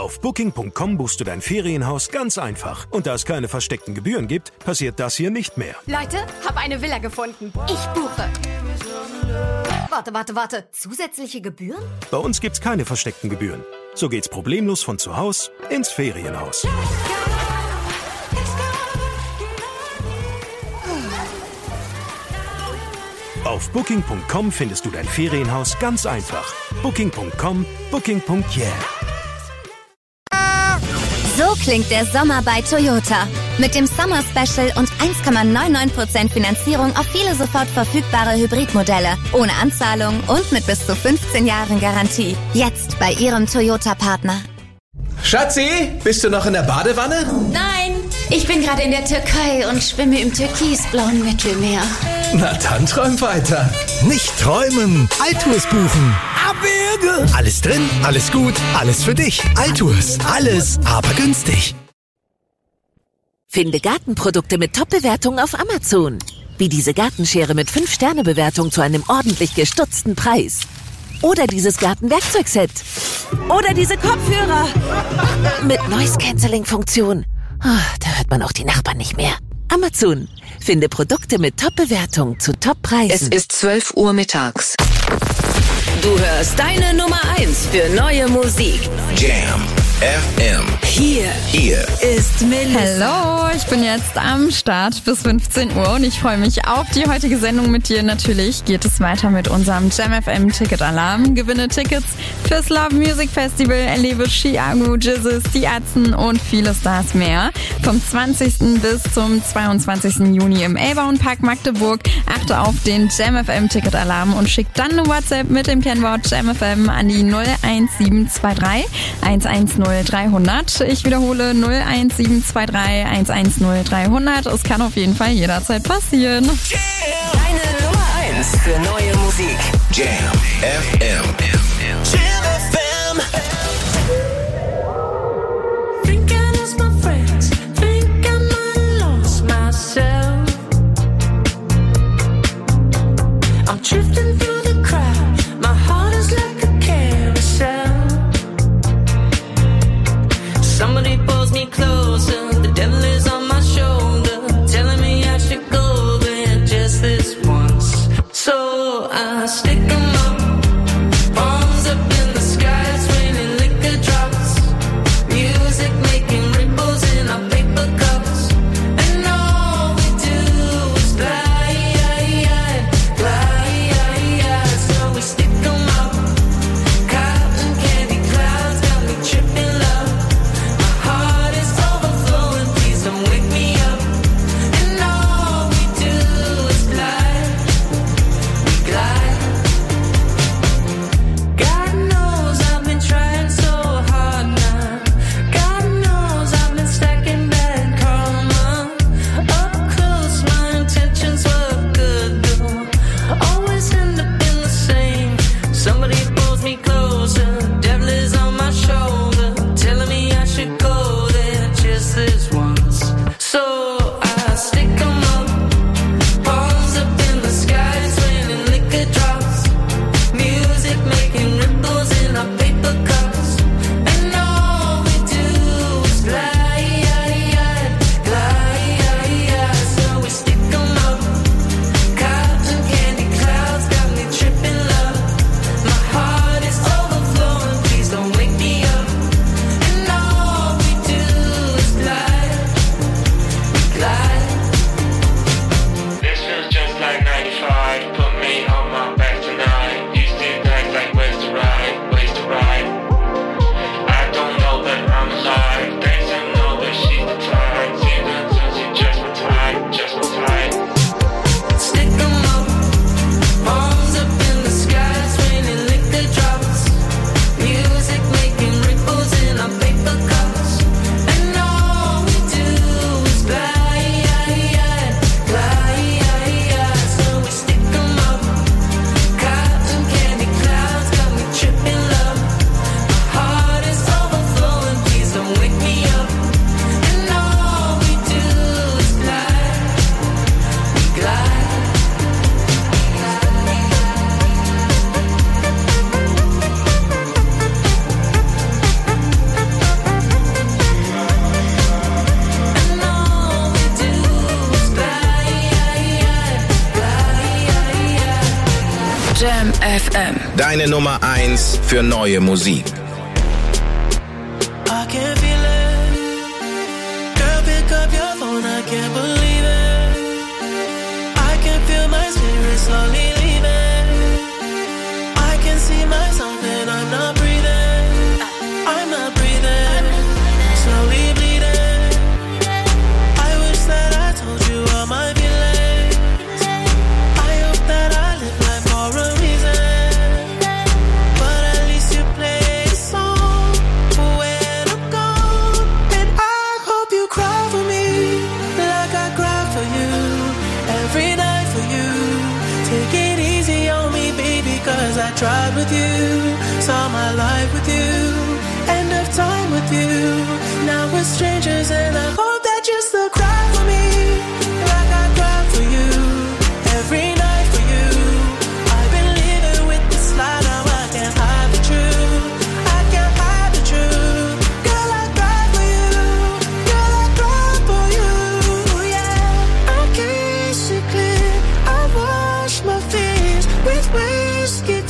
Auf Booking.com buchst du dein Ferienhaus ganz einfach. Und da es keine versteckten Gebühren gibt, passiert das hier nicht mehr. Leute, hab eine Villa gefunden. Ich buche. Warte. Zusätzliche Gebühren? Bei uns gibt's keine versteckten Gebühren. So geht's problemlos von zu Hause ins Ferienhaus. Auf Booking.com findest du dein Ferienhaus ganz einfach. Booking.com, Booking.yeah. So klingt der Sommer bei Toyota. Mit dem Summer Special und 1,99% Finanzierung auf viele sofort verfügbare Hybridmodelle. Ohne Anzahlung und mit bis zu 15 Jahren Garantie. Jetzt bei Ihrem Toyota-Partner. Schatzi, bist du noch in der Badewanne? Nein, ich bin gerade in der Türkei und schwimme im türkisblauen Mittelmeer. Na dann träum weiter. Nicht träumen, Altours buchen. Abwürge. Alles drin, alles gut, alles für dich. Altours, alles, aber günstig. Finde Gartenprodukte mit Top-Bewertungen auf Amazon. Wie diese Gartenschere mit 5-Sterne-Bewertung zu einem ordentlich gestutzten Preis. Oder dieses Gartenwerkzeugset. Oder diese Kopfhörer. Mit Noise-Canceling-Funktion. Oh, da hört man auch die Nachbarn nicht mehr. Amazon. Finde Produkte mit Top-Bewertung zu Top-Preisen. Es ist 12 Uhr mittags. Du hörst deine Nummer 1 für neue Musik. Jam FM. Hier ist Melissa. Hallo, ich bin jetzt am Start bis 15 Uhr und ich freue mich auf die heutige Sendung mit dir. Natürlich geht es weiter mit unserem Jam FM Ticket-Alarm. Gewinne Tickets fürs Love Music Festival, erlebe Chiago, Jizzes, die Ärzten und viele Stars mehr. Vom 20. bis zum 22. Juni im Elbauen Park Magdeburg. Achte auf den Jam FM Ticket-Alarm und schick dann eine WhatsApp mit dem Kennwort Jam FM an die 01723 110 300. Ich wiederhole 01723 110 300. Es kann auf jeden Fall jederzeit passieren. Deine Nummer 1 für neue Musik. Jam FM. Jam FM. Think I lost my friends. Think I might have lost myself. I'm drifting through the crowd. My heart is like a carousel. Somebody pulls me closer. The devil is on my shoulder, telling me I should go there just this once. So I stick 'em up. FM. Deine Nummer 1 für neue Musik. I can feel it. Girl, pick up your phone, I can't believe it. I can feel my spirit slowly leaving. I can see myself and I'm not breathing. I'm not breathing. Slowly bleeding. I wish that I told you all my feelings. I hope that I live life for a reason. But at least you play a song when I'm gone. And I hope you cry for me like I cry for you. Every night for you. Take it easy on me, baby, cause I tried with you. Saw my life with you. End of time with you. Now we're strangers and I hope that you still cry for me like I cry for you. Every night for you. I've been living with this lie, now I can't hide the truth. I can't hide the truth. Girl, I cry for you. Girl, I cry for you. Yeah, I kiss you clear. I wash my fears with whiskey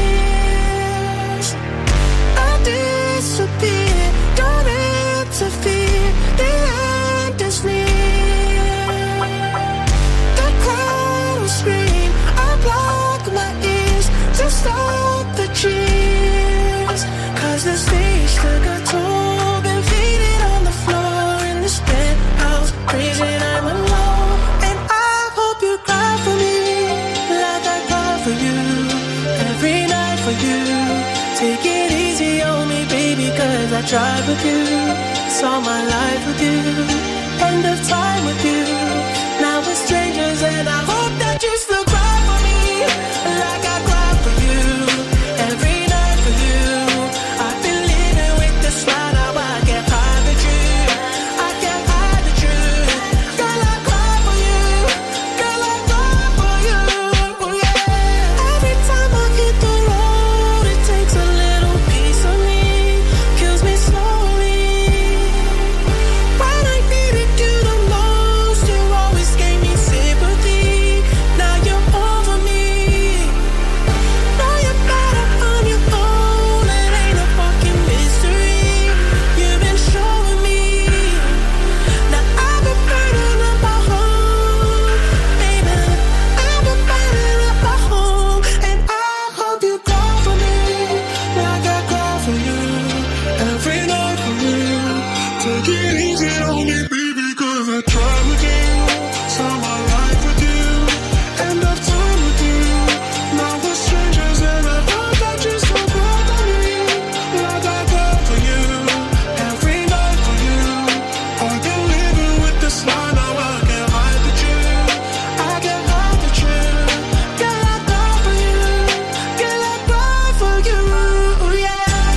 tears. I disappear, don't interfere. The end is near. The crowd will scream. I block my ears to stop the cheers. Cause the stage took a toll. Been faded on the floor in this penthouse. Crazy and I'm alone. And I hope you cry for me like I cry for you. Every night for you. Take it easy on me, baby, cause I tried with you. Saw my life with you. End of time with you. Now we're strangers and I hope that you still cry for me like I cry for you. Every night for you. I've been living with this lie, now I can't hide the truth. I can't hide the truth. Girl, I cry for you. Girl, I cry for you. Yeah. Every time I hit the road, it takes a little piece of me. Kills me slowly. When I needed you the most, you always gave me sympathy. Now you're over me. Now you're better on your own. It ain't a fucking mystery. You've been showing me. Now I've been burning up my home, baby. I've been burning up my home, and I hope you cry for me like I cry for you. Every night for you. Take it easy on me, baby, cause I tried with you. Saw my life with you. End of time with you. Now we're strangers and I hope that you still cry for me like I cry for you. Every night for you. I've been living with this lie, now I can't hide the truth. I can't hide the truth. Girl, I cry for you. Girl, I cry for you. Yeah.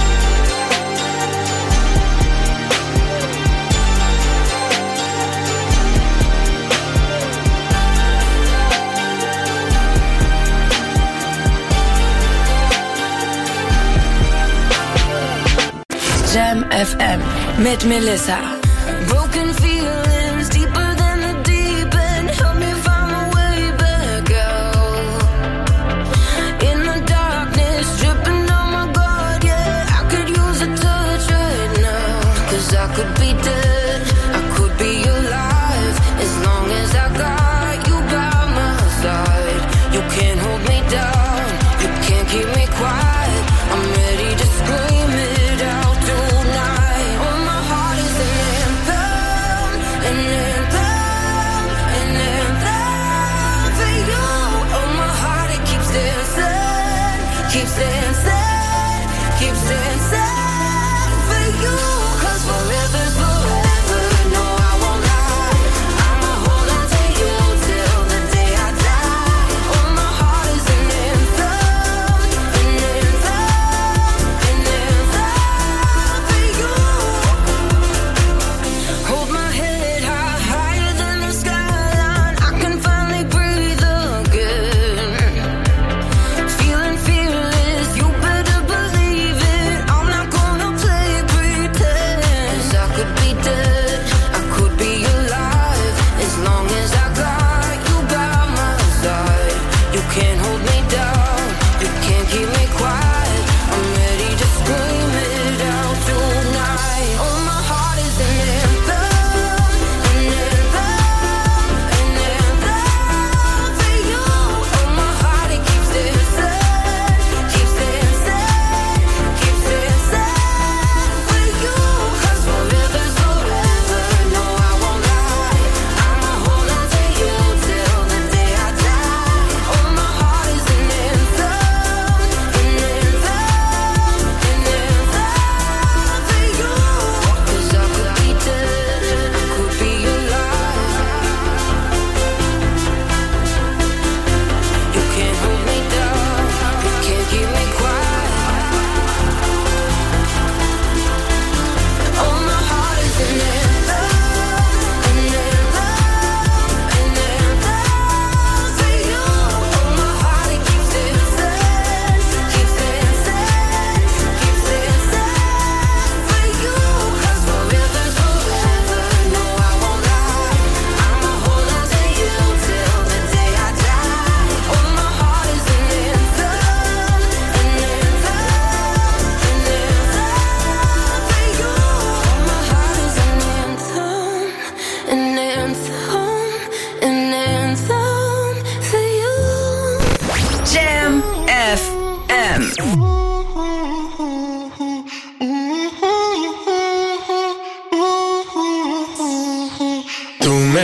Jam FM mit Melissa. Broken feelings deeper than the deep end. Help me find my way back out. In the darkness, dripping on my guard, yeah. I could use a touch right now. Cause I could be dead, I could be alive. As long as I got you by my side. You can't hold me down, you can't keep me quiet. I'm ready to scream it out tonight. Oh, my heart is an anthem, an anthem, an anthem for you. Oh, my heart, it keeps dancing, keeps dancing, keeps dancing for you. Cause forever's forever.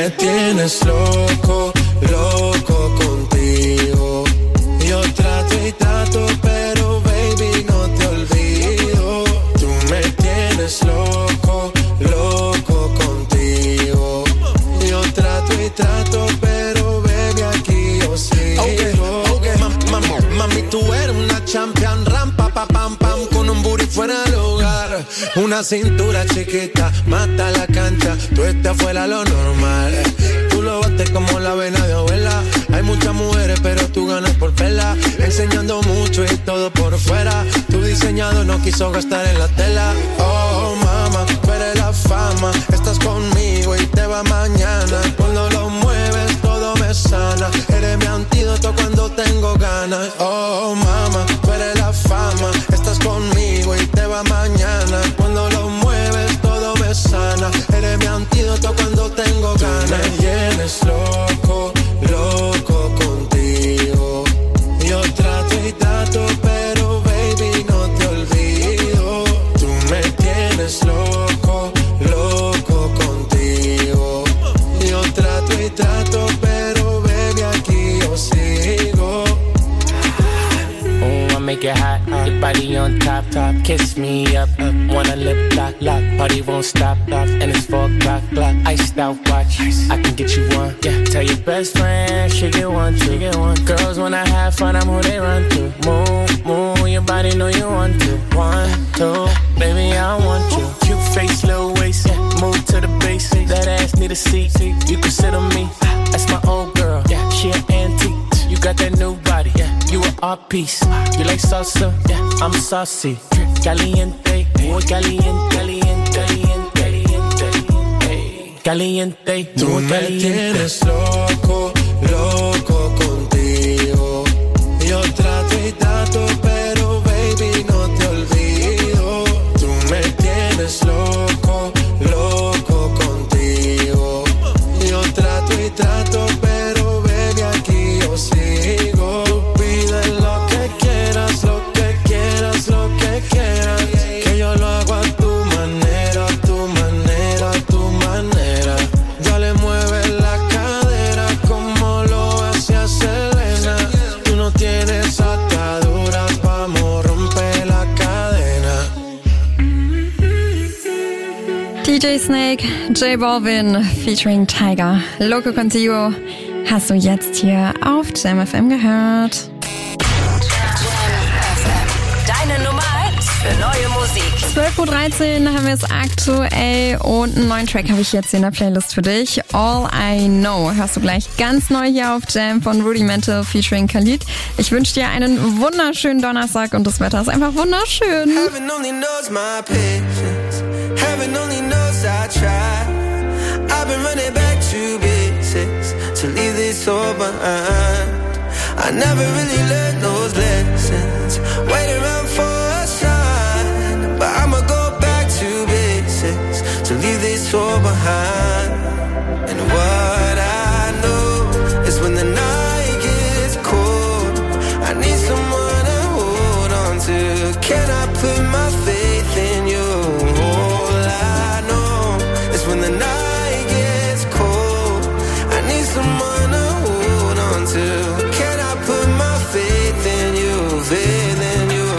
me tienes loco, loco contigo. Yo trato y trato, pero baby no te olvido. Tú me tienes loco, loco contigo. Yo trato y trato, pero baby aquí yo sigo. Okay. Mami, tú eres una champion, rampa, pa, pam, pam, con un booty fuera del hogar. Una cintura chiquita, mata la cancha, tú estás fuera lo normal. Tú lo bates como la vena de abuela. Hay muchas mujeres, pero tú ganas por vela. Enseñando mucho y todo por fuera. Tu diseñado no quiso gastar en la tela. Oh, mama, tú eres la fama. Estás conmigo y te va mañana. Cuando lo mueves, todo me sana. Eres mi antídoto cuando tengo ganas. Oh, mama, tú eres la fama. Estás conmigo y te va mañana. Cuando lo mueves, todo me sana. Eres mi antídoto cuando tengo ganas. Tú me tienes loco, loco contigo. Yo trato y trato, pero baby no te olvido. Tú me tienes loco, loco contigo. Yo trato y trato, pero baby aquí yo sigo. Oh, I make it hot, your body on top, top. Kiss me up, wanna lip lock, lock. Party won't stop, and it's 4 o'clock, clock. Iced out watch, I can get you one. Yeah, tell your best friend, she get one, too. Girls wanna have fun, I'm who they run to. Move, move, your body know you want to. 1, 2, baby I want you. Cute face, little waist, yeah. Move to the base. That ass need a seat, you can sit on me. That's my old girl, yeah, she an antique. You got that new body, yeah, you an art piece. You like salsa, yeah, I'm saucy. Caliente, muy caliente, caliente, caliente, caliente, caliente. Tú me tienes loco, loco contigo. Yo trato y trato, pero baby no te olvido. Tú me tienes loco, loco contigo. Yo trato y trato, pero baby aquí yo sigo. Tú pides lo que quieras, lo que quieras, lo que quieras. Que yo lo hago a tu manera, a tu manera, a tu manera. Dale, mueve la cadera como lo hacía Selena. Tú no tienes ataduras, vamos, rompe la cadena. DJ Snake, J Balvin featuring Tiger. Loco Contigo hast du jetzt hier auf Jam FM gehört. Deine Nummer 1 für neue Musik. 12.13 Uhr haben wir es aktuell und einen neuen Track habe ich jetzt in der Playlist für dich. All I Know hörst du gleich ganz neu hier auf Jam von Rudimental featuring Khalid. Ich wünsche dir einen wunderschönen Donnerstag und das Wetter ist einfach wunderschön. Heaven only knows my patience. Heaven only knows I try. I've been running back to basics to leave this all behind. I never really learned those lessons. Wait around for a sign, but I'ma go back to basics to leave this all behind. And what I know is when the night gets cold, I need someone to hold on to. Can I put my faith in you? All I know is when the night gets cold, I need someone to hold on to. Can I put my faith in you, faith in you?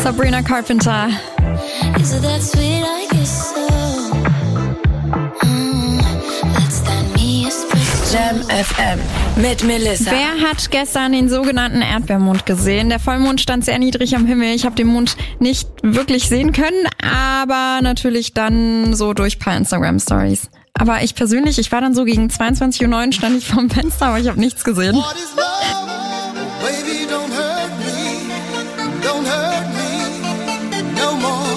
Sabrina Carpenter. Is it that sweet? I guess so. That's that me espresso. Jam FM mit Melissa. Wer hat gestern den sogenannten Erdbeermond gesehen? Der Vollmond stand sehr niedrig am Himmel. Ich habe den Mond nicht wirklich sehen können, aber natürlich dann so durch ein paar Instagram-Stories. Aber ich persönlich, ich war dann so gegen 22:09 Uhr, stand ich vorm Fenster, aber ich habe nichts gesehen. Baby, don't hurt me no more.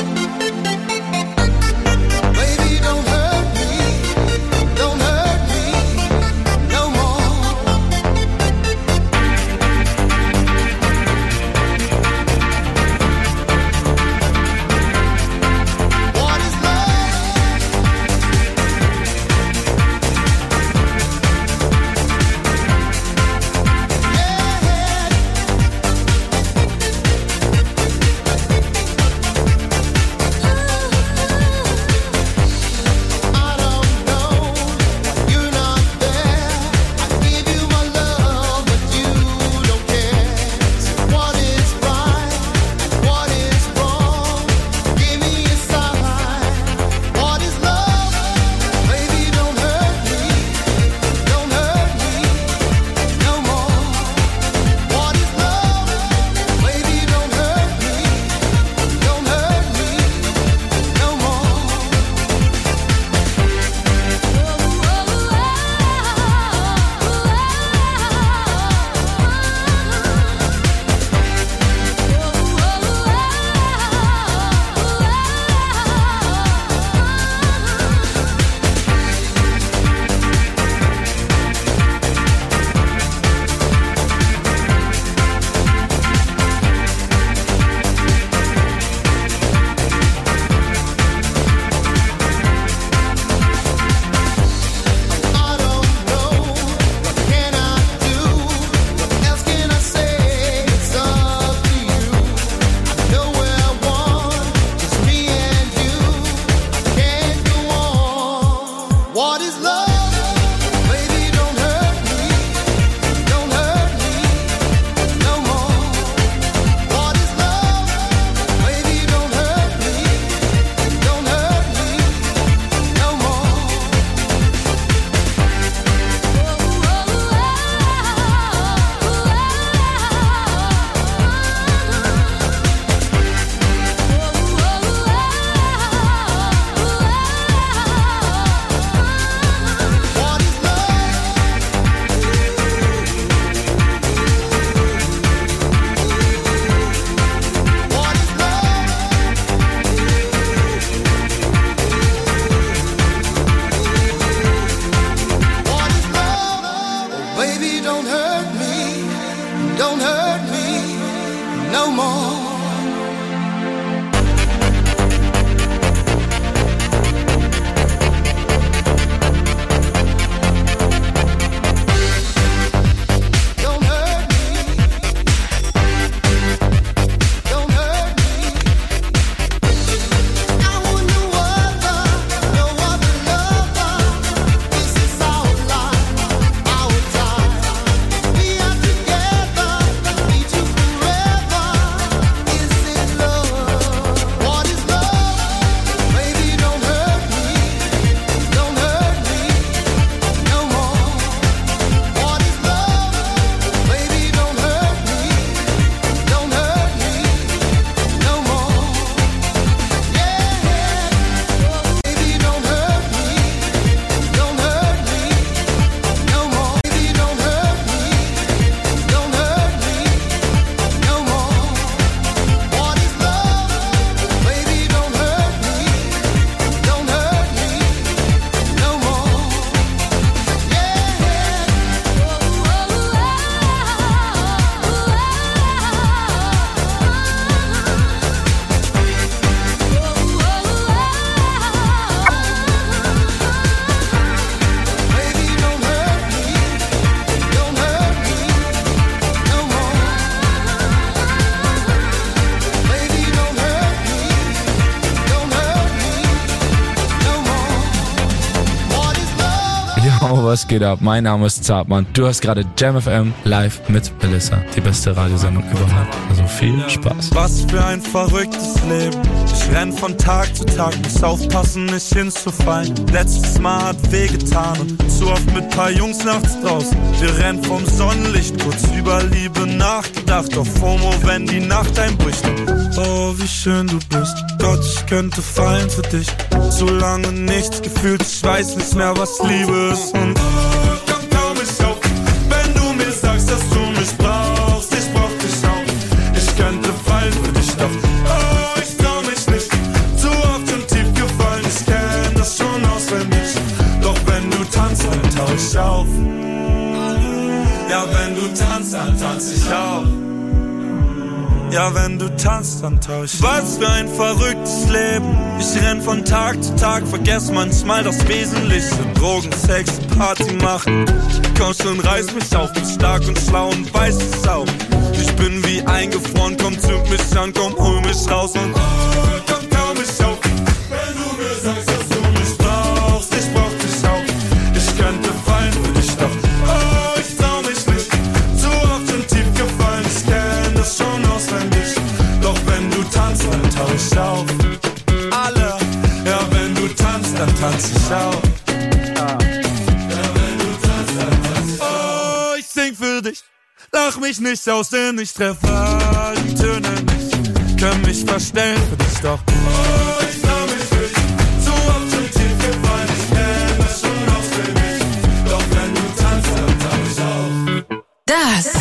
Baby, don't hurt me no more. What is Was geht ab? Mein Name ist Zartmann. Du hast gerade Jam FM live mit Melissa. Die beste Radiosendung überhaupt. Also viel Spaß. Was für ein verrücktes Leben. Ich renn von Tag zu Tag, muss aufpassen, nicht hinzufallen. Letztes Mal hat wehgetan und zu oft mit paar Jungs nachts draußen. Wir rennen vom Sonnenlicht, kurz über Liebe nachgedacht. Auf FOMO, wenn die Nacht einbricht. Oh, wie schön du bist. Gott, ich könnte fallen für dich. Zu lange nichts gefühlt, ich weiß nicht mehr, was Liebe ist. Und komm kaum nicht auf, wenn du mir sagst, dass du mich brauchst. Ich brauch dich auch, ich könnte fallen für dich, doch oh, ich trau mich nicht. Zu oft schon tief gefallen, ich kenn das schon auswendig. Doch wenn du tanzt, dann tauch ich auf. Ja, wenn du tanzt, dann tanz ich auch. Ja, wenn du tanzt, dann tauch ich. Was für ein verrücktes Leben. Ich renn von Tag zu Tag, vergess manchmal das Wesentliche. Drogen, Sex, Party machen. Komm schon, reiß mich auf, bin stark und schlau und weiß es auch. Ich bin wie eingefroren, komm, zünd mich an, komm, hol mich raus und komm kaum nicht auf. Wenn du mir sagst, dass du mich brauchst, ich brauch dich auch. Ich könnte fallen für dich, doch oh, ich trau mich nicht. Zu oft schon tief gefallen, ich kenn das schon auswendig. Doch wenn du tanzt, dann tauch ich auf. Alle, ja, wenn du tanzt, dann tanz ich auch. Sing für dich, lach mich nicht aus, denn ich treffe all die Töne nicht. Können mich verstellen für dich, doch oh, ich trau mich nicht. Zu oft schon tief gefallen, ich kenn das schon auswendig. Doch wenn du tanzt, dann tauch ich auf. Das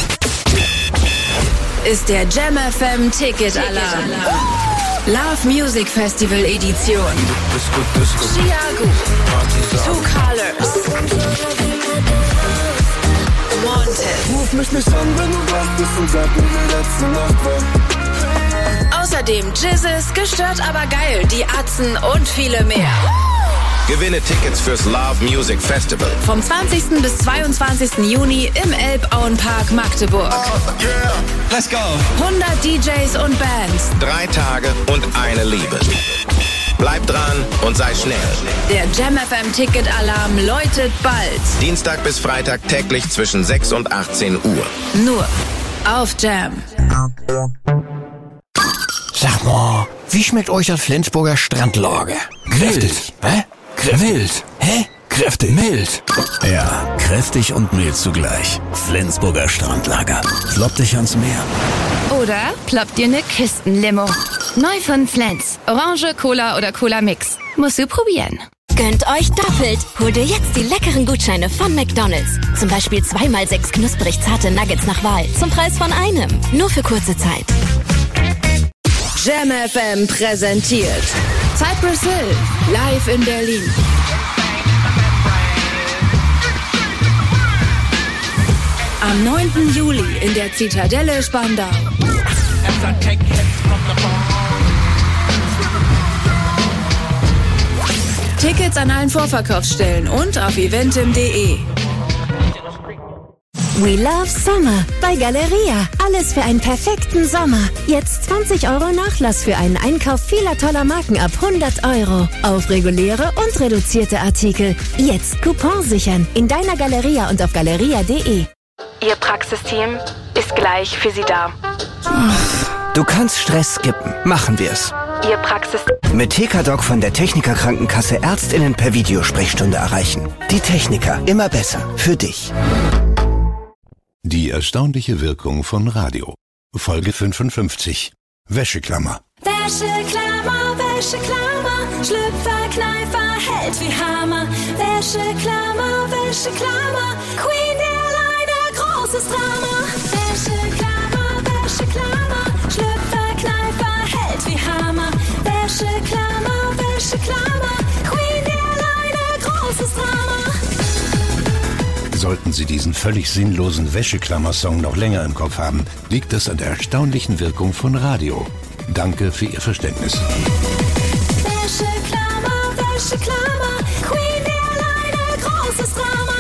ist der Jam FM Ticket Alarm. Love Music Festival Edition. Chiago, Two Colors, Wanted. Ruf mich nicht an, wenn du wach bist und sag mir, wie letzte Nacht war. Außerdem Jizzes, gestört aber geil, die Atzen und viele mehr. Gewinne Tickets fürs Love Music Festival. Vom 20. bis 22. Juni im Elbauenpark Magdeburg. Yeah, let's go. 100 DJs und Bands. 3 Tage und eine Liebe. Bleib dran und sei schnell. Der Jam FM Ticket Alarm läutet bald. Dienstag bis Freitag täglich zwischen 6 und 18 Uhr. Nur auf Jam. Sag mal, wie schmeckt euch das Flensburger Strandlager? Kräftig. Hä? Mild. Hä? Kräftig. Mild. Ja, kräftig und mild zugleich. Flensburger Strandlager. Klopp dich ans Meer. Oder ploppt dir eine Kistenlimo. Neu von Flens. Orange, Cola oder Cola Mix. Musst du probieren. Gönnt euch doppelt. Hol dir jetzt die leckeren Gutscheine von McDonald's. Zum Beispiel 2x6 knusprig zarte Nuggets nach Wahl. Zum Preis von einem. Nur für kurze Zeit. Jam FM präsentiert Cypress Hill live in Berlin. Am 9. Juli in der Zitadelle Spandau. Tickets an allen Vorverkaufsstellen und auf eventim.de. We love Summer bei Galeria. Alles für einen perfekten Sommer. Jetzt 20 € Nachlass für einen Einkauf vieler toller Marken ab 100 € auf reguläre und reduzierte Artikel. Jetzt Coupon sichern in deiner Galeria und auf galeria.de. Ihr Praxisteam ist gleich für Sie da. Du kannst Stress skippen. Machen wir's. Ihr Praxis... Mit TKDoc von der Techniker Krankenkasse ÄrztInnen per Videosprechstunde erreichen. Die Techniker. Immer besser. Für dich. Die erstaunliche Wirkung von Radio. Folge 55. Wäscheklammer. Wäscheklammer, Wäscheklammer, Schlüpferkneifer hält wie Hammer. Wäscheklammer, Wäscheklammer, Queen der leider großes Drama. Wäscheklammer, Wäscheklammer, Schlüpferkneifer hält wie Hammer. Wäscheklammer, Wäscheklammer, Queen der leider großes Drama. Sollten Sie diesen völlig sinnlosen Wäscheklammer-Song noch länger im Kopf haben, liegt das an der erstaunlichen Wirkung von Radio. Danke für Ihr Verständnis. Wäscheklammer, Wäscheklammer, Queen der leider großes Drama.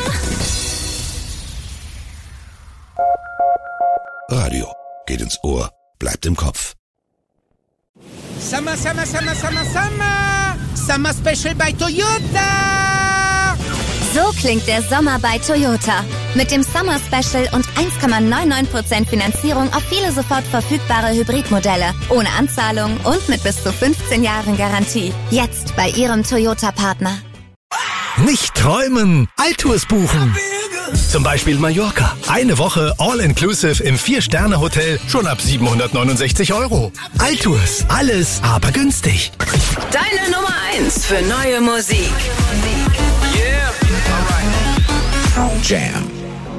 Radio geht ins Ohr, bleibt im Kopf. Summer, Summer, Summer, Summer, Summer! Summer Special bei Toyota! So klingt der Sommer bei Toyota. Mit dem Summer Special und 1,99% Finanzierung auf viele sofort verfügbare Hybridmodelle. Ohne Anzahlung und mit bis zu 15 Jahren Garantie. Jetzt bei Ihrem Toyota-Partner. Nicht träumen, Altours buchen. Zum Beispiel Mallorca. Eine Woche All-Inclusive im 4-Sterne-Hotel schon ab 769 €. Altours. Alles, aber günstig. Deine Nummer 1 für neue Musik. Yeah. Alright. Jam.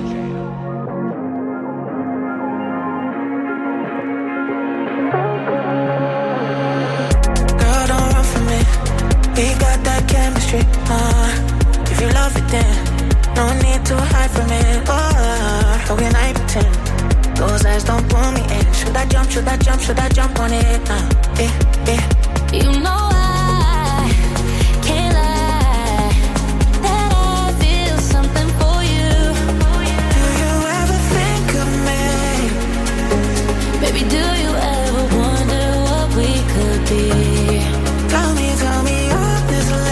Girl, don't run from me. We got that chemistry. If you love it, then no need to hide from it. How can I pretend? Those eyes don't pull me in. Should I jump? Should I jump? Should I jump on it? You know I can't lie that I feel something for you. Do you ever think of me? Baby, do you ever wonder what we could be? Tell me honestly.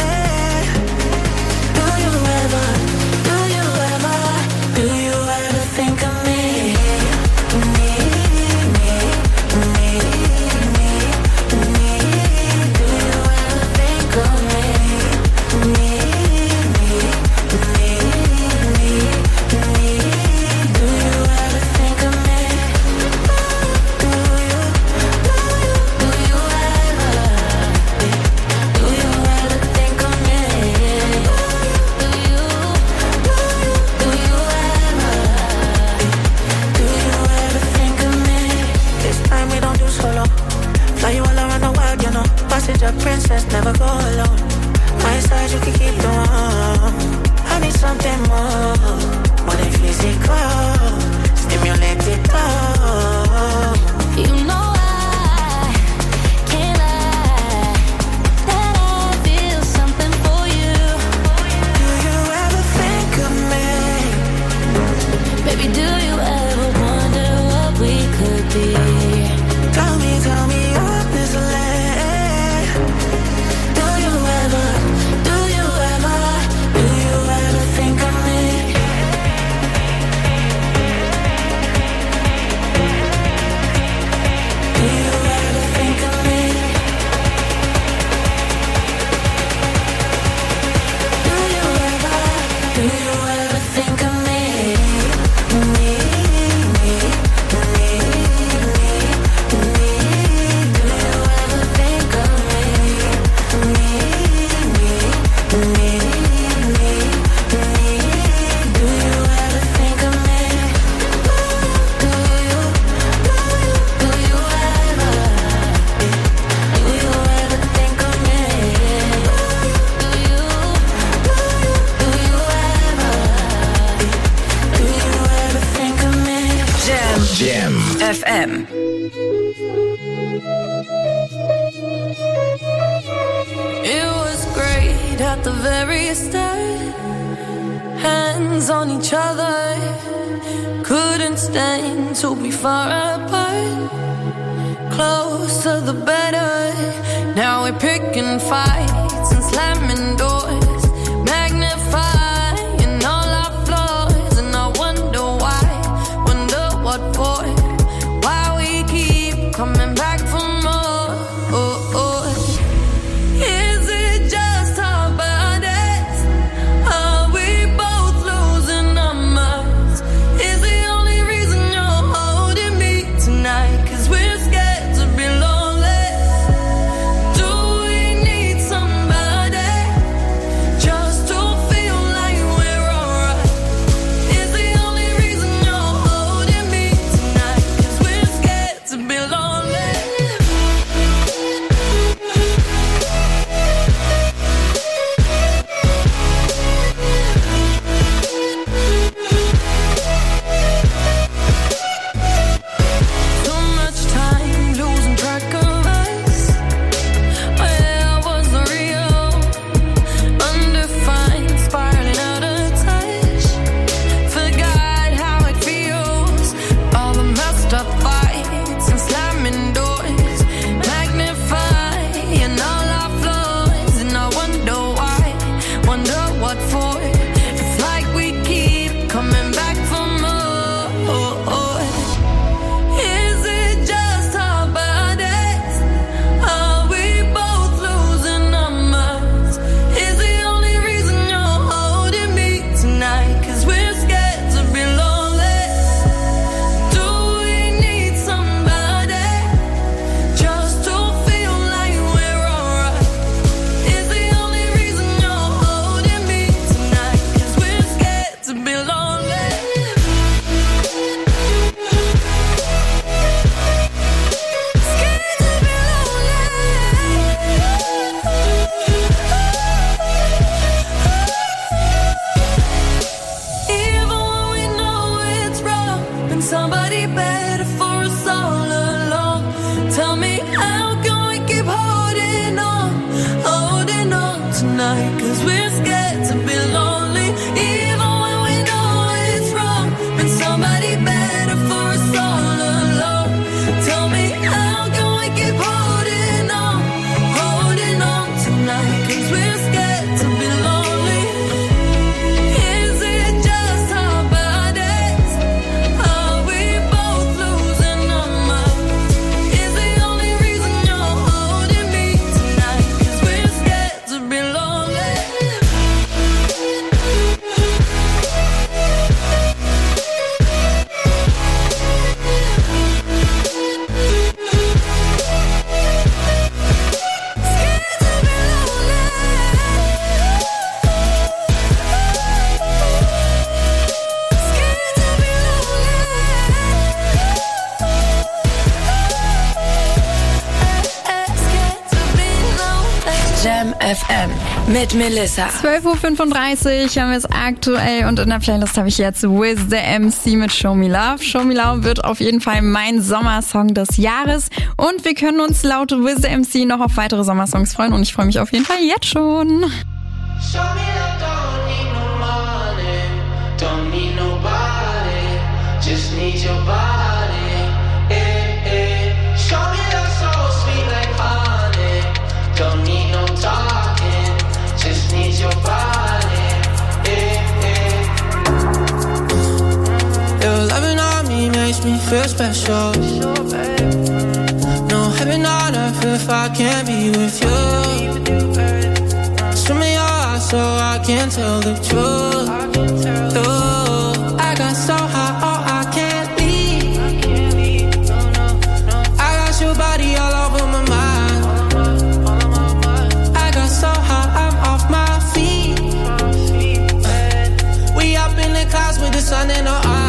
Do you ever think of me? Princess, never go alone. My side, you can keep the warm. I need something more than physical. Stimulate it all. You know I can't lie that I feel something for you. Do you ever think of me? Baby, do you ever wonder what we could be? Tell me honestly. Jam FM. It was great at the very start. Hands on each other. Couldn't stand to be far apart. Closer the better. Now we're picking fights and slamming doors. Magnifying all our flaws. And I wonder why. Wonder what for. Why we keep coming back for more. Is it just our bodies? Are we both losing our minds? Is the only reason you're holding me tonight? 'Cause we're scared to be lonely. Do we need somebody just to feel like we're alright? Is the only reason you're holding me tonight? 'Cause we're scared to be lonely. FM mit Melissa. 12.35 Uhr haben wir es aktuell und in der Playlist habe ich jetzt With the MC mit Show Me Love. Show Me Love wird auf jeden Fall mein Sommersong des Jahres und wir können uns laut With the MC noch auf weitere Sommersongs freuen und ich freue mich auf jeden Fall jetzt schon. Show me love, don't need no money, don't need nobody, just need your body, eh, eh. Show me love so sweet like honey, don't need no talking, just need your body, eh, eh. Your loving on me makes me feel special, no heaven on earth if I can't be with you. Swim me so I can tell the truth. Ooh, I got so high, oh, I can't leave. I got your body all over my mind. I got so high, I'm off my feet. We up in the clouds with the sun in our eyes.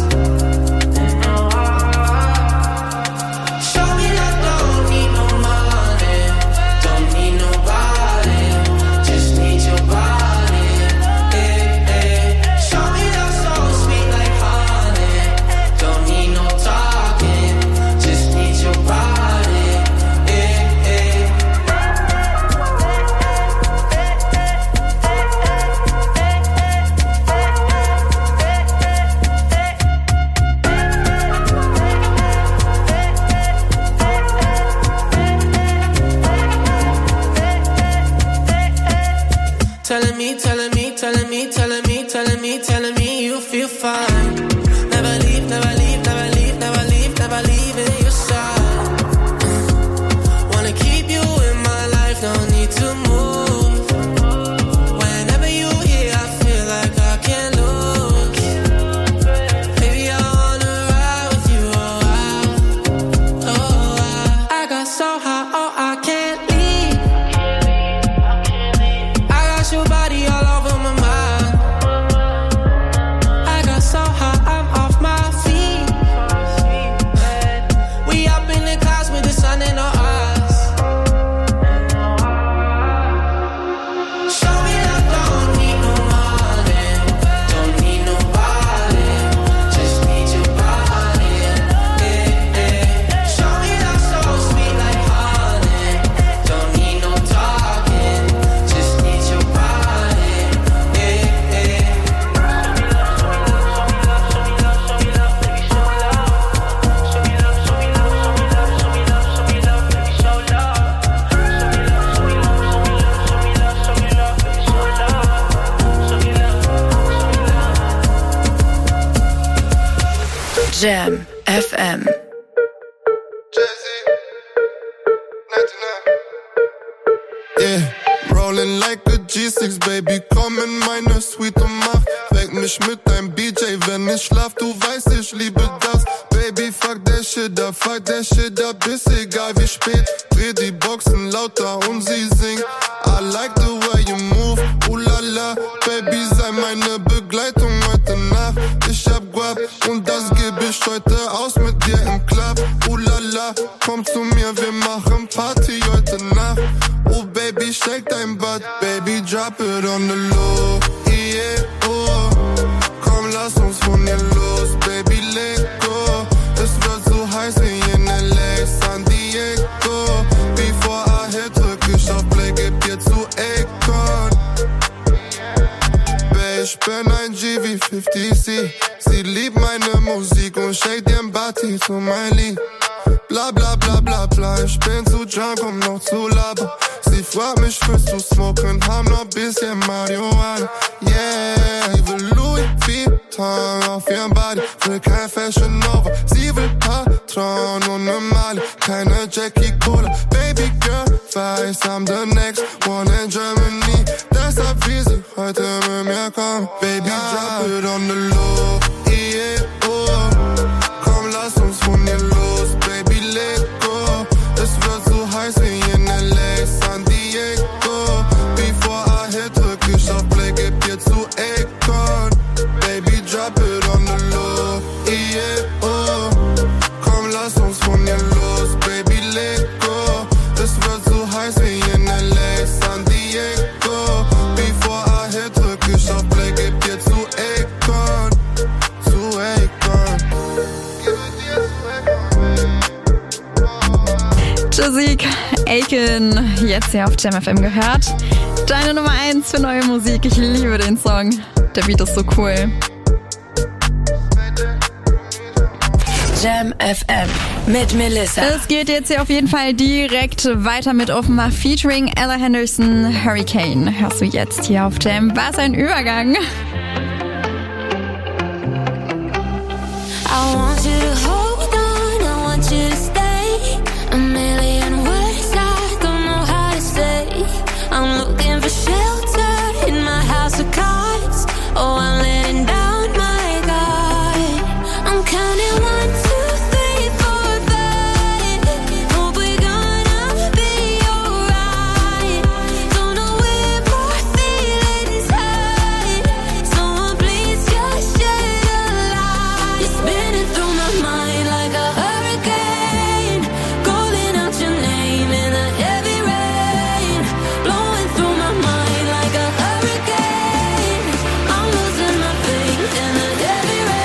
Show me that don't need no money, don't need nobody. Your body, eh, eh. Show me love so sweet like honey. Don't need no talking, just need your body, eh, eh. Telling me, telling me, telling me, telling me, telling me, telling me you feel fine. Never leave, never leave, never leave, never leave, never leave in your side. Wanna keep you in my life, don't need to move. Whenever you here, I feel like I can't lose. Baby, I wanna ride with you, oh, I got so high, oh, I can't leave. Your body all over my mind. I got so high, I'm off my feet. We up in the clouds with the sun in our eyes. Show me love, don't need no money, don't need nobody, just need your body, eh, eh. Show me love so sweet like honey, don't need no talking, just need your body. Jam FM. Yeah, rolling like a G6, Baby, komm in meine Suite und mach weck mich mit deinem BJ, wenn ich schlaf, du weißt, ich liebe das. Baby, fuck der Shit up, ist egal wie spät. Dreh die Boxen lauter und sie singt. I like the way you move, la, Baby, sei meine Begleitung heute Nacht. Ich hab Guap und das geb ich heute aus mit dir im Club. La, komm zu mir, wir machen Party heute Nacht. Oh Baby, shake dein Butt, Baby, drop it on the low, yeah, oh. Komm, lass uns von hier los, Baby, let go. Es wird so heiß wie in LA, San Diego. Before I hit, drück ich auf Play, geb dir zu Akon. Babe, ich bin ein G wie 50C. Sie liebt meine Musik und shake ihren Body zu mein Lied. Bla bla bla bla bla, ich bin zu drunk, um noch zu labern. Sie fragt mich, willst du smoken, haben noch bisschen Marihuana. Yeah, ich will Louis Vuitton auf ihrem Body, will kein Fashion Nova. Sie will Patron und ne Mali, keine Jackie Cola. Baby girl, weiß, I'm the next one in Germany. Deshalb will sie heute mit mir kommen. Baby, drop it on the low, yeah, oh. Komm, lass uns von hier los, Baby, let go. Es wird so heiß wie in LA, San Diego. Before I hit, drück ich auf Play, geb dir zu Akon. Baby, drop it on the low, yeah, oh. Komm, lass uns von hier los, Baby, let go. Es wird so heiß wie in LA, San Diego. Jazik, Aiken, jetzt hier auf Jam FM gehört. Deine Nummer 1 für neue Musik. Ich liebe den Song. Der Beat ist so cool. Jam FM mit Melissa. Es geht jetzt hier auf jeden Fall direkt weiter mit Offenbach featuring Ella Henderson, Hurricane. Hörst du jetzt hier auf Jam. Was ein Übergang. I want you to hold on, I want you to stay. A million words I don't know how to say. I'm looking for shelter in my house of cards. Oh, I'm letting down my guard. I'm counting 1, 2, 3, 4, 5. Hope we're gonna be alright. Don't know where more feelings hide. Someone please just shed a light. You're spinning through my mind like a hurricane, calling out your name in the heavy rain, blowing through my mind like a hurricane. I'm losing my faith in the heavy rain.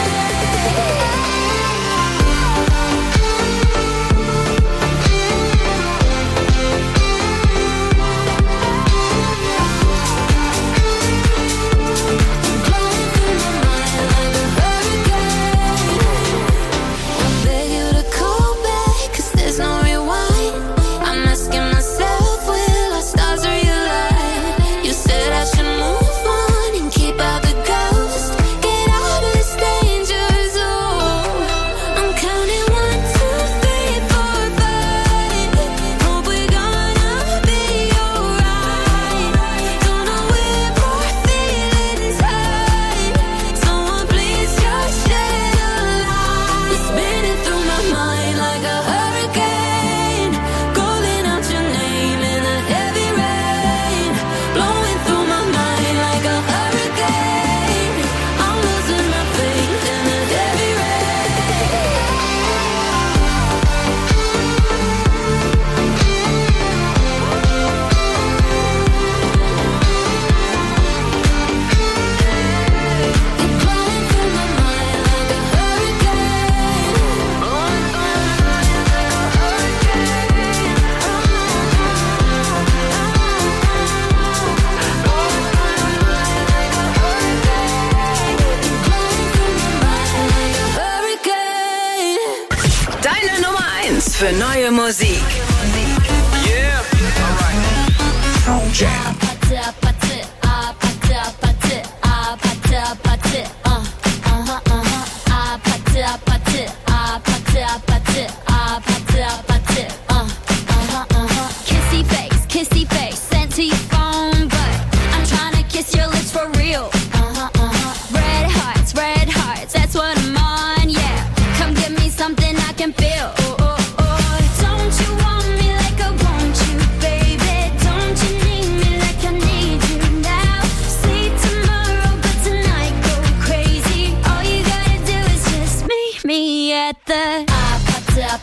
I beg you to call back, 'cause there's no rewind. I'm asking myself, will our stars realign? You said I should move on and keep out the ghost. Get out of this danger zone. I'm counting 1, 2, 3, 4, 5. Hope we're gonna be alright. Don't know where more feelings hide. Someone please just shed a light. You're spinning through my mind like a hurricane, calling out your name in the heavy rain, blowing through my mind like a hurricane. I'm losing my faith in the heavy hurricane. Deine Nummer 1 für neue Musik. Jam. Kissy face, sent to your phone, but I'm trying to kiss your lips for real. Red hearts, that's what I'm on, yeah. Come give me something I can feel. Don't you want me like I want you, baby? Don't you need me like I need you now? See tomorrow, but tonight go crazy. All you gotta do is just meet me at the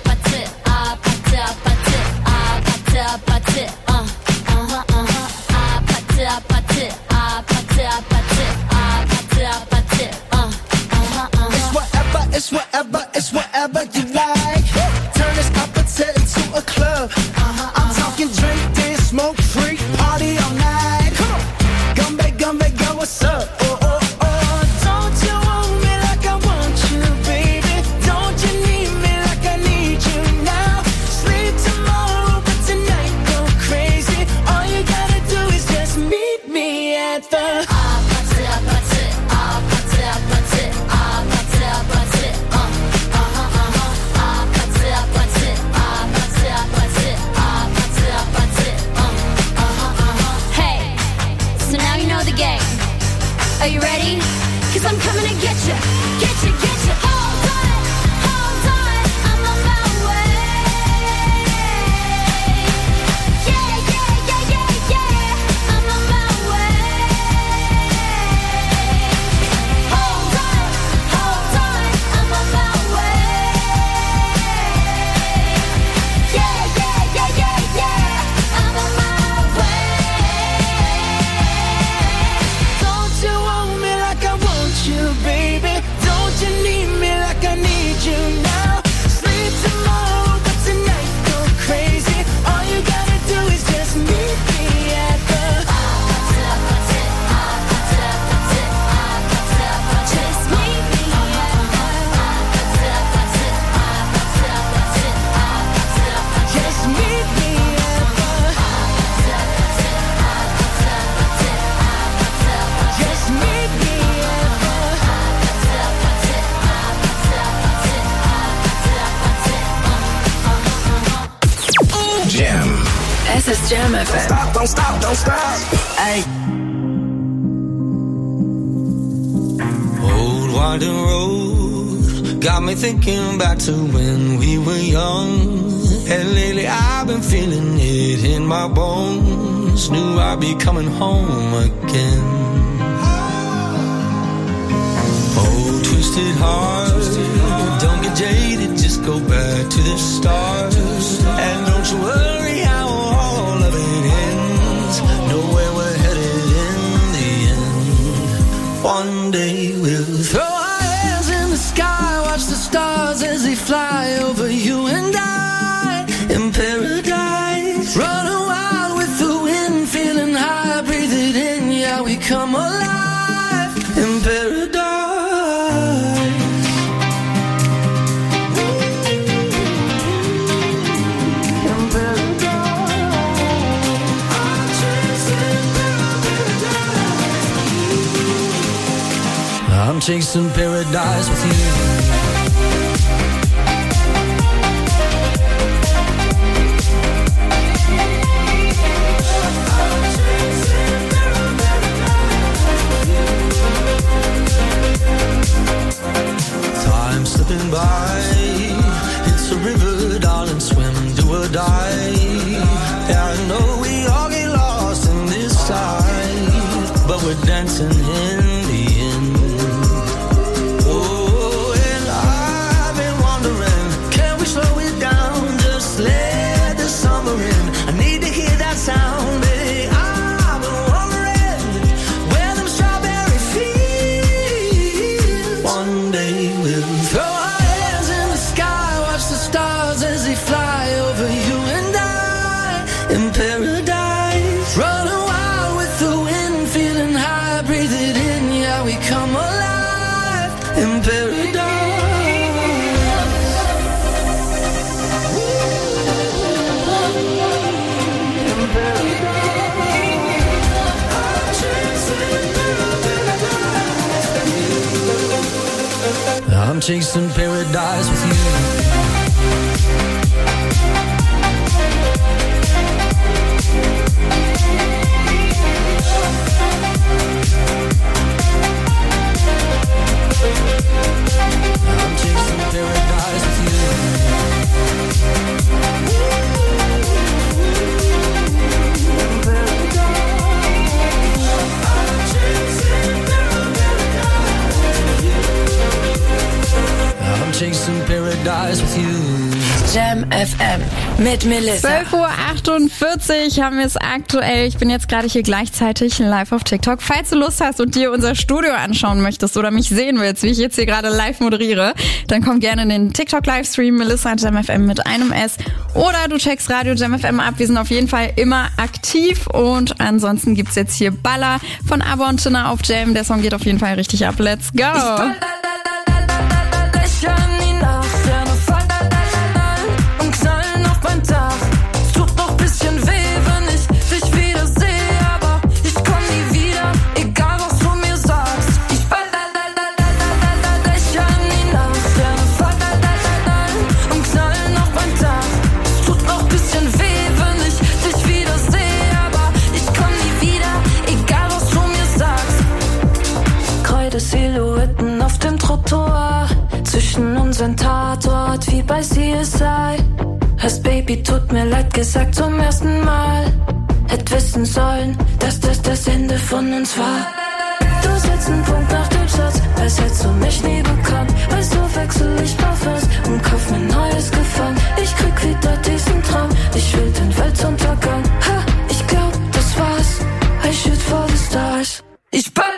Es ist Jam FM. Stop, don't stop, don't stop. Hey. Old winding road got me thinking back to when we were young. And lately I've been feeling it in my bones. Knew I'd be coming home again. Oh, twisted heart, don't get jaded, just go back to the start. And don't you worry how all of it ends. Know where we're headed in the end. One day we'll throw our hands in the sky, watch the stars as they fly over you and I. In paradise, running wild with the wind, feeling high, breathe it in, yeah, we come alive. In paradise. I'm chasing paradise with you. Time slipping by, it's a river, darling, swim, do or die. Yeah, I know we all get lost in this life, but we're dancing in the end. Oh, and I've been wondering, can we slow it down, just let the summer in. I need to hear that sound, baby. I've been wondering where them strawberry fields. One day we'll throw our hands in the sky, watch the stars as they fly over you and I. In paradise, running wild with the wind, feeling high, breathe it in, yeah, we come alive. In paradise. I'm chasing paradise with you. I'm chasing paradise with I'm chasing paradise with you. Jam FM mit Melissa. 12:48 Uhr haben wir es aktuell. Ich bin jetzt gerade hier gleichzeitig live auf TikTok. Falls du Lust hast und dir unser Studio anschauen möchtest oder mich sehen willst, wie ich jetzt hier gerade live moderiere, dann komm gerne in den TikTok-Livestream Melissa Jam FM mit einem S. Oder du checkst Radio Jam FM ab. Wir sind auf jeden Fall immer aktiv. Und ansonsten gibt's jetzt hier Baller von ABBA und Tina auf Jam. Der Song geht auf jeden Fall richtig ab. Let's go! Silhouetten auf dem Trottoir, zwischen unseren Tatort wie bei CSI. Hast Baby, tut mir leid gesagt zum ersten Mal. Hätt wissen sollen, dass das Ende von uns war. Du setzt einen Punkt nach dem Satz, als hättest du mich nie bekannt. Weißt du, wechsel ich Parfums und kauf mir neues Gefallen. Ich krieg wieder diesen Traum, ich will den Weltuntergang. Ha, ich glaub, das war's, I shoot for the stars. Ich ball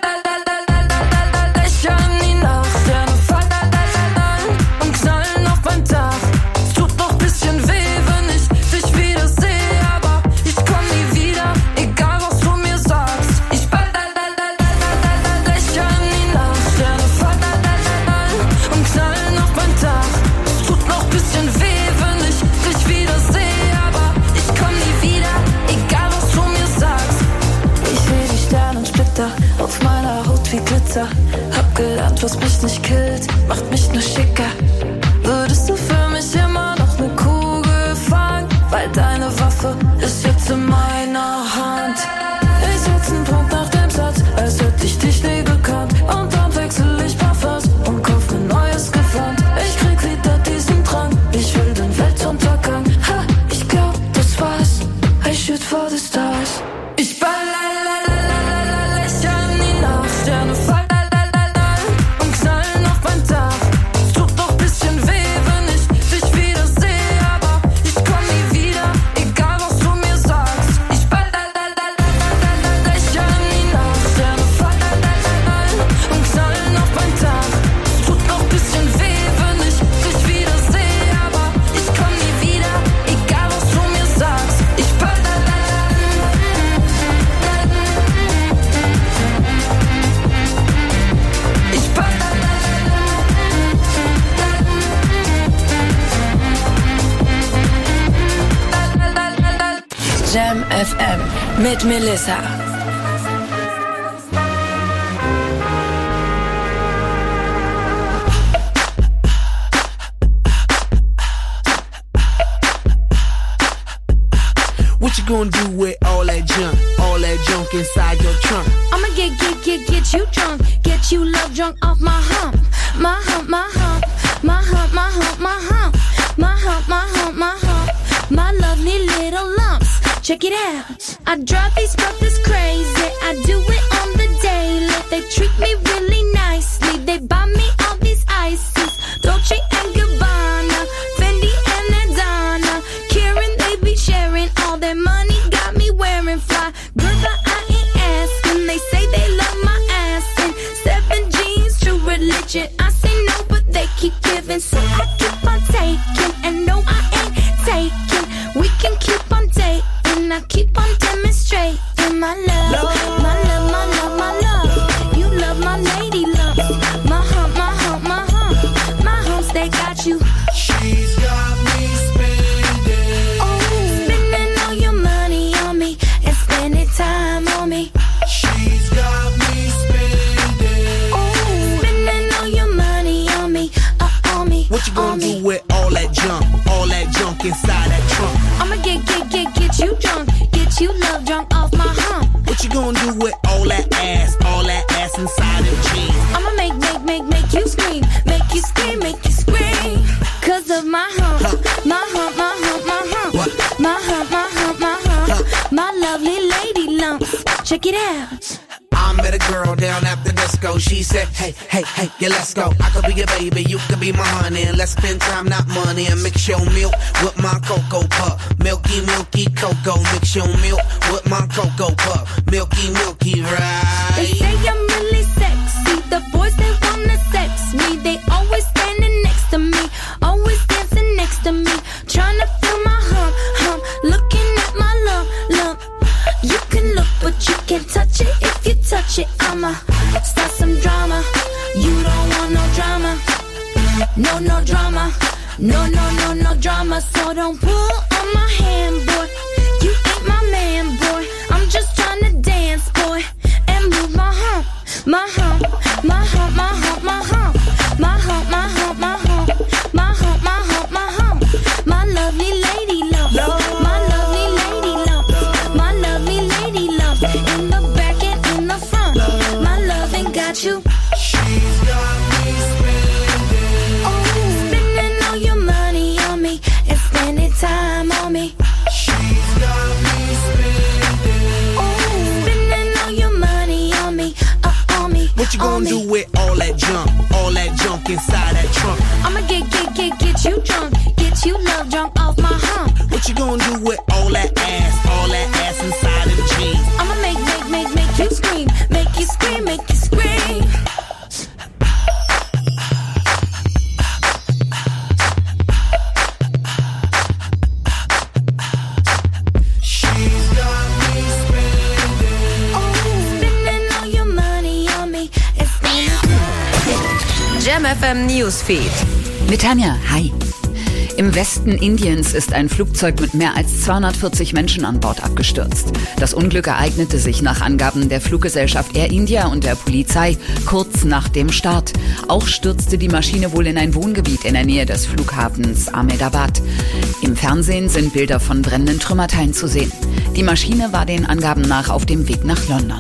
hab gelernt, was mich nicht killt, macht mich nur schicker. Würdest du für mich immer noch ne Kugel fangen? Weil deine Waffe ist jetzt im FM mit Melissa. What you gonna do with all that junk inside your trunk? I'ma get you drunk, get you love drunk off my hump, my hump, my hump, my hump, my hump, my hump, my hump, my hump, my hump, my lovely little lumps. Check it out. I drive these brothers crazy. I do it on the daily. They treat me really nicely. They buy me all these ices, Dolce and Gabbana, Fendi and Adana, Karen. They be sharing all their money. Got me wearing fly good, but I ain't asking. They say they love my ass and 7 jeans, true religion. I say no, but they keep giving, so I keep on taking. And no, I ain't taking. We can keep on dating. I keep on demonstrating my love, my love, my love, my love. You love my lady love. My hump, my hump, my hump. My humps, they got you. She's got me spending. Oh, spending all your money on me and spending time on me. She's got me spending. Oh, spending all your money on me, on me. What you gonna do with all that junk inside that trunk? I'ma get you drunk, get you love drunk off my hump. What you gonna do with all that ass inside them jeans? I'ma make you scream, make you scream, make you scream. Cause of my hump, my hump, my hump, my hump. What? My hump, my hump, my hump. My lovely lady lumps. Check it out. I met a girl down at the disco. She said, hey, yeah, let's go. I could be your baby, you could be my honey. And let's spend time, not money. And mix your milk with my cocoa pup. Milky, milky cocoa. Mix your milk with my cocoa pup. Milky, milky, right? They say I'm really sexy. The boys, they wanna sex me. They always standing next to me. Always dancing next to me. Trying to feel my hump. Looking at my lump. You can look, but you can't touch it. If you touch it, I'ma start some drama. You don't want no drama. No drama. No drama. So don't pull on my hand, boy. You ain't my man, boy. I'm just trying to dance, boy, and move my hump. My hump, my hump, my hump, my hump. My hump, my hump, my hump. My hump, my hump, my hump. My lovely lady love. My lovely lady love. My lovely lady love. In the back and in the front. My loving got you. She's got me spending. Oh, spending all your money on me and spending time on me. She's got me spending. Oh, spending all your money on me, on me. What you gonna do with all that junk inside that trunk? I'ma get you drunk, get you love drunk off my hump. What you gonna do with all that ass inside of the jeans? I'ma make you scream, make you scream, make you scream. She's got me spending. Oh, spending all your money on me and spending. Jam FM Newsfeed. Mit Tanja, hi. Im Westen Indiens ist ein Flugzeug mit mehr als 240 Menschen an Bord abgestürzt. Das Unglück ereignete sich nach Angaben der Fluggesellschaft Air India und der Polizei kurz nach dem Start. Auch stürzte die Maschine wohl in ein Wohngebiet in der Nähe des Flughafens Ahmedabad. Im Fernsehen sind Bilder von brennenden Trümmerteilen zu sehen. Die Maschine war den Angaben nach auf dem Weg nach London.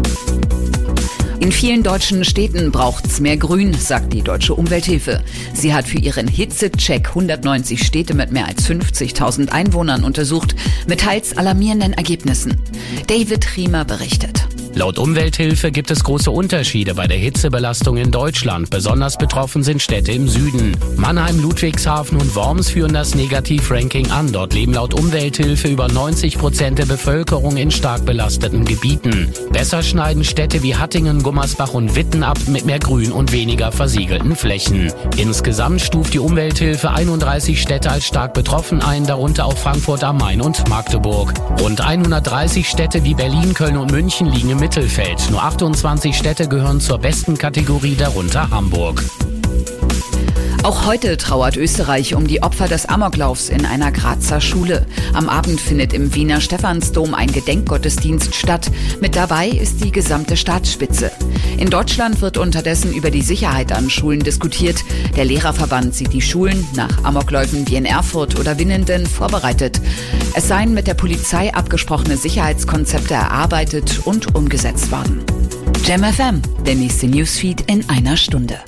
In vielen deutschen Städten braucht's mehr Grün, sagt die Deutsche Umwelthilfe. Sie hat für ihren Hitzecheck 190 Städte mit mehr als 50.000 Einwohnern untersucht, mit teils alarmierenden Ergebnissen. David Riemer berichtet. Laut Umwelthilfe gibt es große Unterschiede bei der Hitzebelastung in Deutschland. Besonders betroffen sind Städte im Süden. Mannheim, Ludwigshafen und Worms führen das Negativranking an. Dort leben laut Umwelthilfe über 90% der Bevölkerung in stark belasteten Gebieten. Besser schneiden Städte wie Hattingen, Gummersbach und Witten ab mit mehr Grün und weniger versiegelten Flächen. Insgesamt stuft die Umwelthilfe 31 Städte als stark betroffen ein, darunter auch Frankfurt am Main und Magdeburg. Rund 130 Städte wie Berlin, Köln und München liegen im Mittelfeld. Nur 28 Städte gehören zur besten Kategorie, darunter Hamburg. Auch heute trauert Österreich um die Opfer des Amoklaufs in einer Grazer Schule. Am Abend findet im Wiener Stephansdom ein Gedenkgottesdienst statt. Mit dabei ist die gesamte Staatsspitze. In Deutschland wird unterdessen über die Sicherheit an Schulen diskutiert. Der Lehrerverband sieht die Schulen nach Amokläufen wie in Erfurt oder Winnenden vorbereitet. Es seien mit der Polizei abgesprochene Sicherheitskonzepte erarbeitet und umgesetzt worden. Jam FM, der nächste Newsfeed in einer Stunde.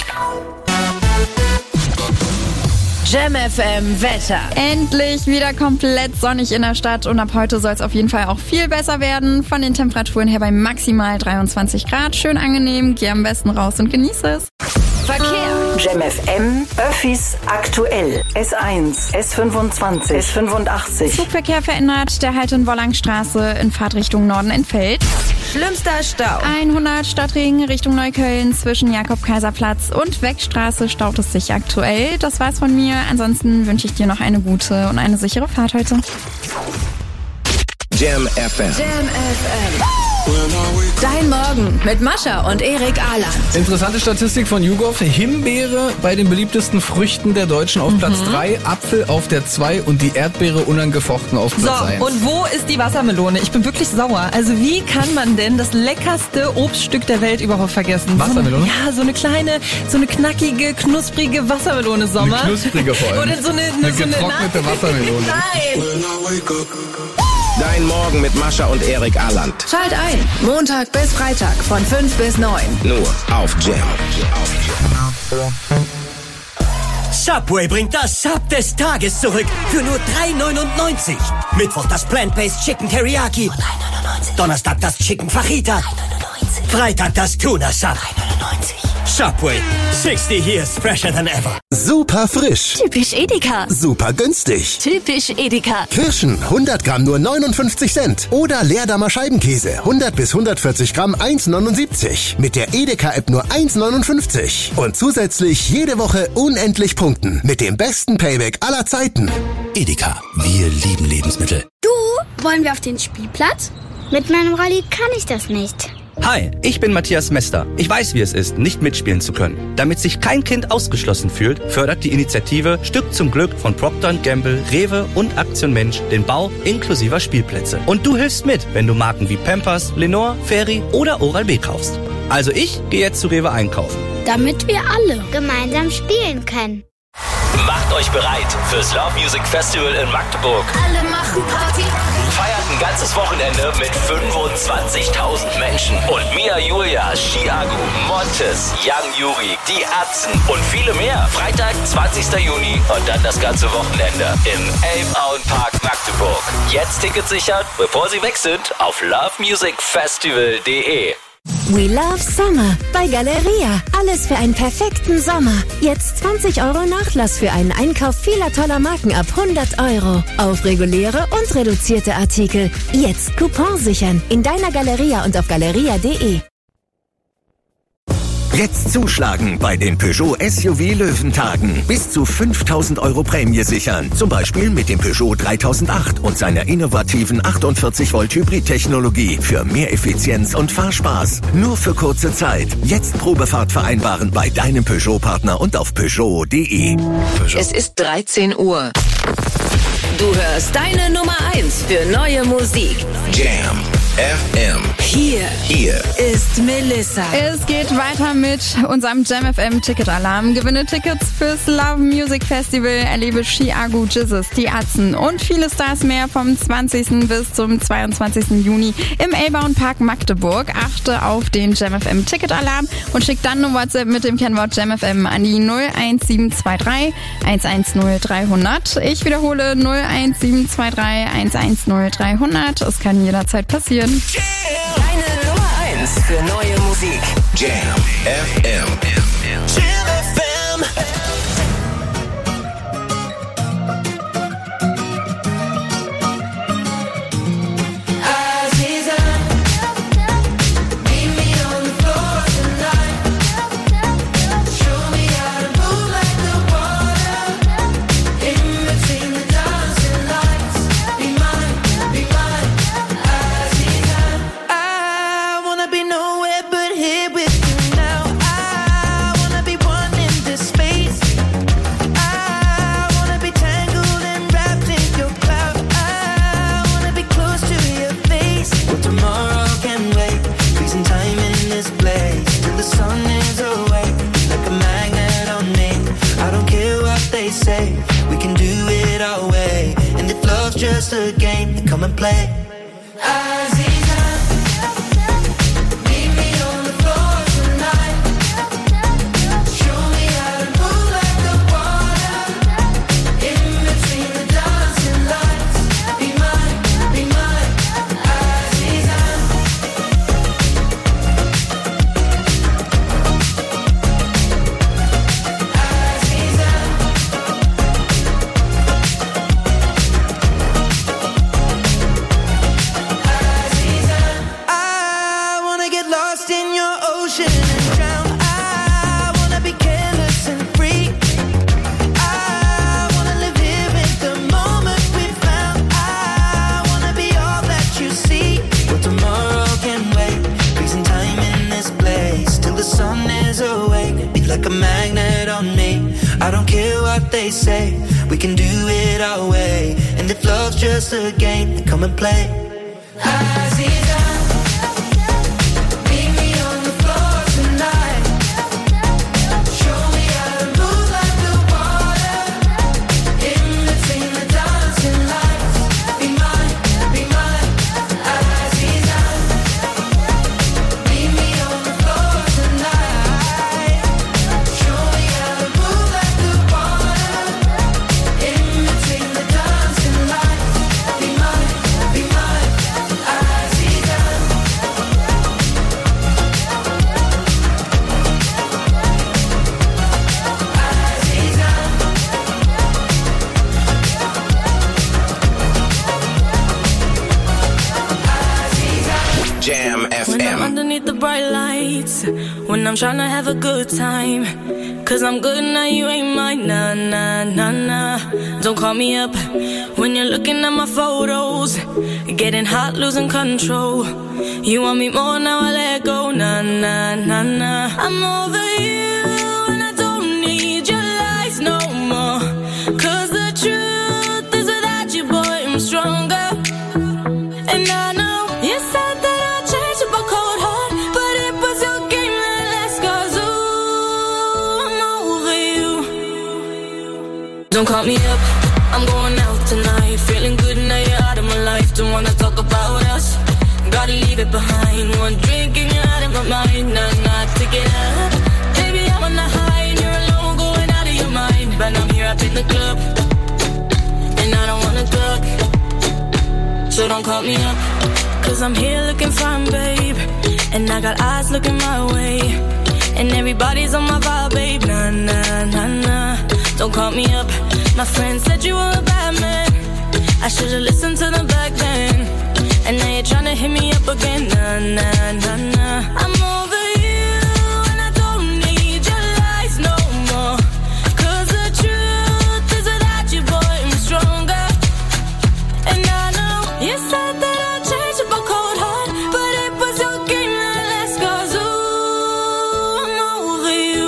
Jam FM Wetter. Endlich wieder komplett sonnig in der Stadt und ab heute soll es auf jeden Fall auch viel besser werden. Von den Temperaturen her bei maximal 23 Grad. Schön angenehm, geh am besten raus und genieße es. Verkehr. Jam FM, Öffis aktuell. S1, S25, S85. Zugverkehr verändert, der Halt in Wollangstraße in Fahrtrichtung Norden entfällt. Schlimmster Stau. 100 Stadtring Richtung Neukölln zwischen Jakob-Kaiser-Platz und Wegstraße staut es sich aktuell. Das war's von mir. Ansonsten wünsche ich dir noch eine gute und eine sichere Fahrt heute. Jam FM. Jam FM. Dein Morgen mit Mascha und Erik Ahland. Interessante Statistik von YouGov. Himbeere bei den beliebtesten Früchten der Deutschen auf Platz 3, Apfel auf der 2 und die Erdbeere unangefochten auf Platz 1. So, und wo ist die Wassermelone? Ich bin wirklich sauer. Also wie kann man denn das leckerste Obststück der Welt überhaupt vergessen? Wassermelone? So eine kleine, so eine knackige, knusprige Wassermelone, Sommer. Eine knusprige vor allem. Oder so eine getrocknete Wassermelone. Nein! Dein Morgen mit Mascha und Erik Ahland. Schalt ein. Montag bis Freitag von 5 bis 9. Nur auf Jam. Subway bringt das Sub des Tages zurück für nur $3,99. Mittwoch das Plant-Based Chicken Teriyaki. Donnerstag das Chicken Fajita. Freitag das Tuna Sub. Subway. 60 years fresher than ever. Super frisch. Typisch Edeka. Super günstig. Typisch Edeka. Kirschen, 100 Gramm nur 59 Cent. Oder Leerdammer Scheibenkäse, 100 bis 140 Gramm 1,79. Mit der Edeka-App nur 1,59. Und zusätzlich jede Woche unendlich punkten. Mit dem besten Payback aller Zeiten. Edeka, wir lieben Lebensmittel. Du, wollen wir auf den Spielplatz? Mit meinem Rolli kann ich das nicht. Hi, ich bin Matthias Mester. Ich weiß, wie es ist, nicht mitspielen zu können. Damit sich kein Kind ausgeschlossen fühlt, fördert die Initiative Stück zum Glück von Procter & Gamble, Rewe und Aktion Mensch den Bau inklusiver Spielplätze. Und du hilfst mit, wenn du Marken wie Pampers, Lenore, Fairy oder Oral-B kaufst. Also ich gehe jetzt zu Rewe einkaufen. Damit wir alle gemeinsam spielen können. Macht euch bereit fürs Love Music Festival in Magdeburg. Alle machen Party. Feiert ein ganzes Wochenende mit 25.000 Menschen. Und Mia Julia, Chiago, Montes, Young Yuri, die Atzen und viele mehr. Freitag, 20. Juni und dann das ganze Wochenende im Elbauen Park Magdeburg. Jetzt Tickets sichern, bevor sie weg sind, auf lovemusicfestival.de. We love Summer bei Galeria. Alles für einen perfekten Sommer. Jetzt 20 € Nachlass für einen Einkauf vieler toller Marken ab 100 € auf reguläre und reduzierte Artikel. Jetzt Coupon sichern in deiner Galeria und auf galeria.de. Jetzt zuschlagen bei den Peugeot SUV Löwentagen. Bis zu 5.000 € Prämie sichern. Zum Beispiel mit dem Peugeot 3008 und seiner innovativen 48 Volt Hybrid-Technologie für mehr Effizienz und Fahrspaß. Nur für kurze Zeit. Jetzt Probefahrt vereinbaren bei deinem Peugeot-Partner und auf Peugeot.de. Es ist 13 Uhr. Du hörst deine Nummer 1 für neue Musik. Jam FM. Hier ist Melissa. Es geht weiter mit unserem Jam FM Ticket-Alarm. Gewinne Tickets fürs Love Music Festival, erlebe Chiago, Jesus, die Atzen und viele Stars mehr vom 20. bis zum 22. Juni im Elbauen Park Magdeburg. Achte auf den Jam FM Ticket-Alarm und schick dann eine WhatsApp mit dem Kennwort Jam FM an die 01723 110 300. Ich wiederhole 01723 110 300. Es kann jederzeit passieren. Deine Nummer 1 für neue Musik. Jam FM. Jam FM. I wanna be nowhere but here with you now. I wanna be one just a game, then come and play. They say we can do it our way, and if love's just a game, then come and play. When I'm tryna have a good time, 'cause I'm good now, you ain't mine, nah, nah, nah, nah. Don't call me up when you're looking at my photos, getting hot, losing control. You want me more, now I let go, nah, nah, nah, nah. I'm over you and I don't need your lies no more, 'cause the truth is without you, boy, I'm stronger. And I know you said that I'd change up a cold heart, but it was your game that last, 'cause ooh, I'm over you. Don't call me up, I'm going out tonight, feeling good now you're out of my life. Don't wanna talk about us, gotta leave it behind. One drink and you're out of my mind, nah, take it up. Baby, I'm on the high and you're alone, going out of your mind. But I'm here up in the club, and I don't wanna talk, so don't call me up, 'cause I'm here looking fine, babe, and I got eyes looking my way, and everybody's on my vibe, babe, nah, nah, nah, nah. Don't call me up, my friend said you were a bad man, I should've listened to them back then, and now you're tryna hit me up again, nah, nah, nah, nah. I'm over you and I don't need your lies no more, 'cause the truth is without you, boy, I'm stronger. And I know you said that I'd change up a cold heart, but it was your game that last, 'cause ooh, I'm over you.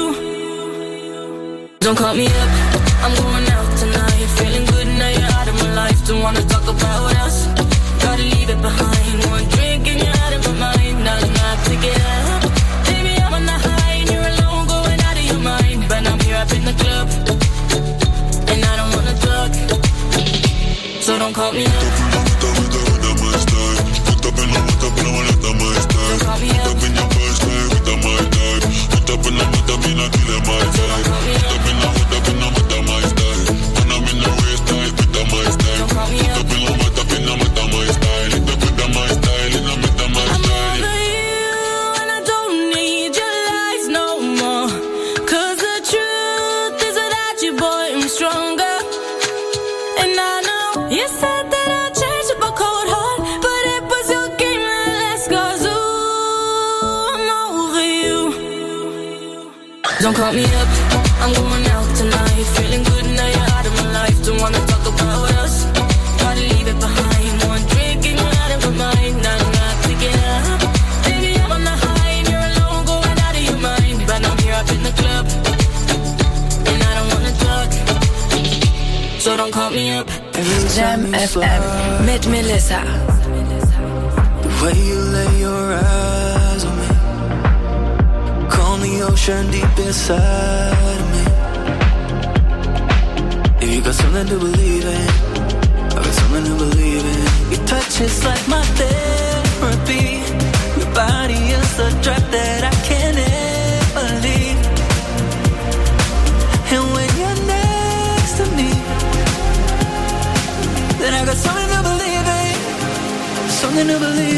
Don't call me up, I'm going out tonight, feeling good now you're out of my life. Don't wanna talk about us, gotta leave it behind. One drink and you're out of my mind, nah, pick it up. Baby, I'm on the high and you're alone, going out of your mind. But I'm here up in the club, and I don't wanna talk, so don't call me up. Don't call me up, I'm going out tonight, feeling good now you're out of my life. Don't wanna talk about us, gotta leave it behind. One drink and you're out of my mind, nah, pick it up. Baby, I'm on the high and you're alone, going out of your mind. But I'm here up in the club, and I don't wanna talk, so don't call me up. Jam FM mit Melissa. The way you lay your eyes on me, calm the ocean deep inside of me. If you got something to believe in, I got something something to believe in. Your touch is like my therapy. Your body is a drug that I can't ever leave. And when you're next to me, then I got something to believe in. Something to believe in.